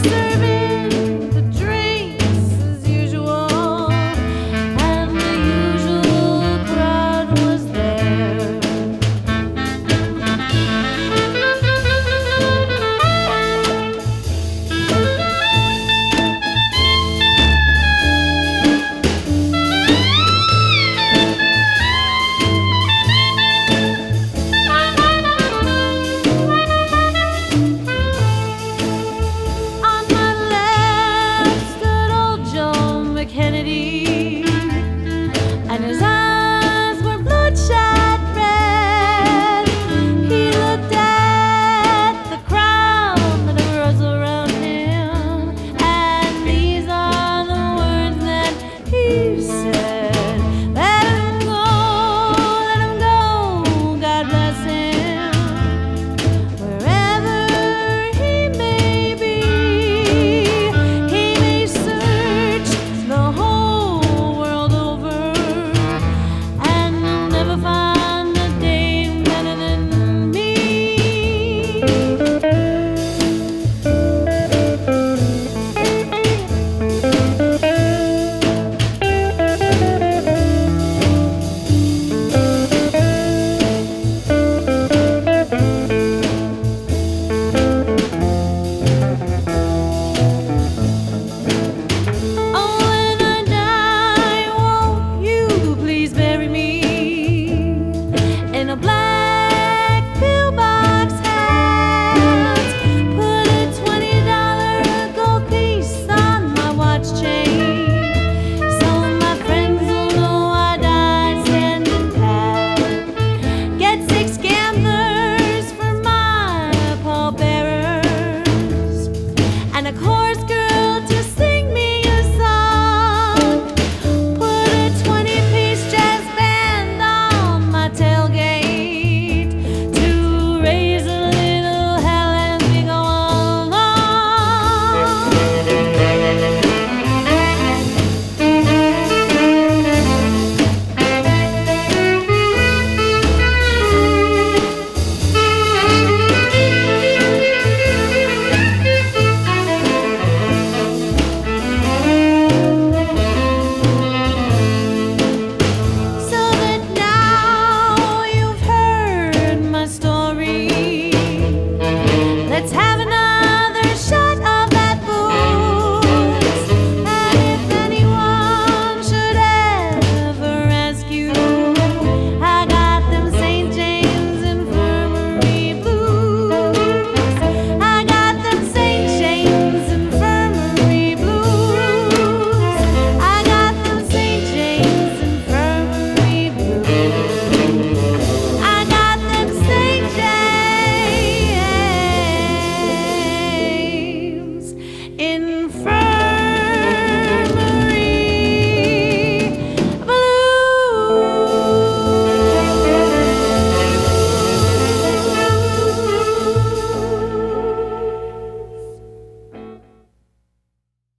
serving the drinks as usual, and the usual crowd was there. On my left stood old Joe Kennedy, and his eyes were bloodshot red. He looked at the crowd that arose around him, and these are the words that he said: "Let him go, God bless him, wherever he may be. He may search the whole world over, and he'll never find a dame better than me." Oh, when I die, won't you please bury me in a black pillbox hat? Put a $20 gold piece on my watch chain, so my friends will know I died standing pat. Get 6 gamblers for my pallbearers, and a chorus girl to sing me a song. Put a 20-piece jazz band on my tailgate to raise a little hell as we go So that now you've heard my story, let's have another shot of that booze. And if anyone should ever ask you, I got them St. James Infirmary blues. I got them St. James Infirmary blues. I got them St. James Infirmary blues. I got them St. James in